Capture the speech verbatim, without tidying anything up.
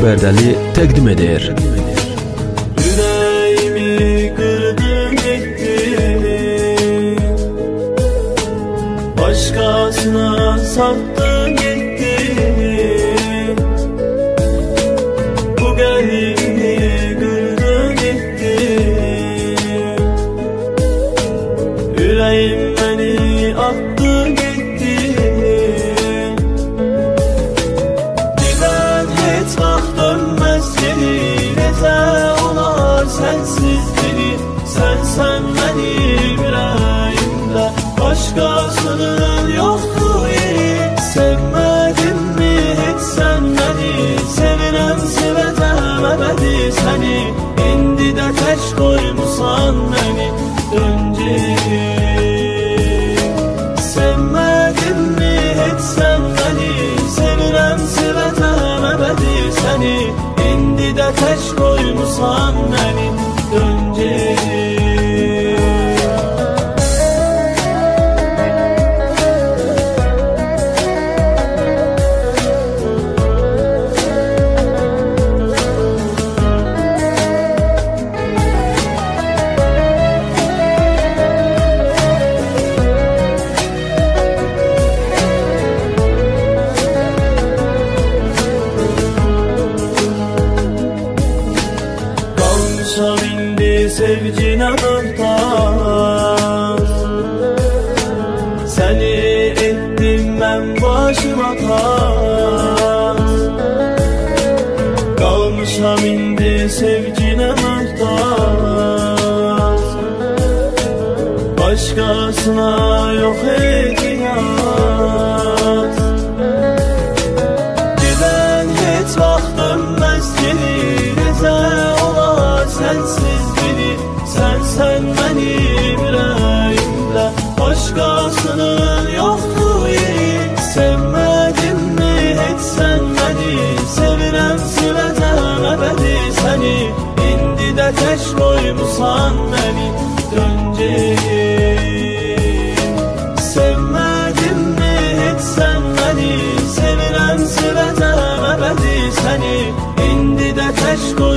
Bərdəli təqdim edir. Yüreğimi kırdın gittin, başkasına sattın gittin. Bu kalbimi kırdın gittin, yüreğim beni attı gittin. Giden hiç vaxt dönmez geri, nece olar sensiz biri. Sen sen benim yüreğimde, başkasının yoktu yeri. Sevmedin mi hiç sen beni, sevirem seveceğim ebedi seni. İndi de teş koymusan beni, dön geri. Sevmedin mi hiç sen beni, sevirem seveceğim ebedi seni. İndi de teş koymusan beni, dön geri. Kalmışam indi sevgine muhtaç, seni ettim ben başıma taç. Kalmışam indi sevgine muhtaç, başkasına yok ihtiyaç. Giden hiç vaxt dönmez geri, nece olar sensiz biri. Sen sen benim yüreğimde, başkasının yoktu yeri. Sevmedin mi hiç sen beni, sevirem seveceğim ebedi seni. İndi de teş koymusan beni, dön geri. Sevmedin mi hiç sen beni, sevirem seveceğim ebedi seni. İndi de teş koymusan